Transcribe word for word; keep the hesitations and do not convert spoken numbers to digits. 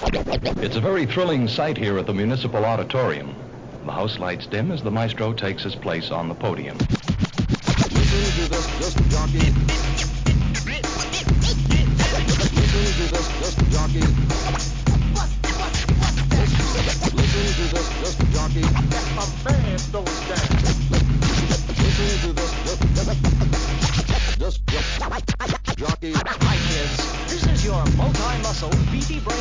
It's a very thrilling sight here at the Municipal Auditorium. The house lights dim as the maestro takes his place on the podium. Listen to this disc jockey. Listen to this disc jockey. Listen to this disc jockey. A man don't stand. Listen to this disc disc jockey. Hi, kids. This is your multi-muscle, beefy brain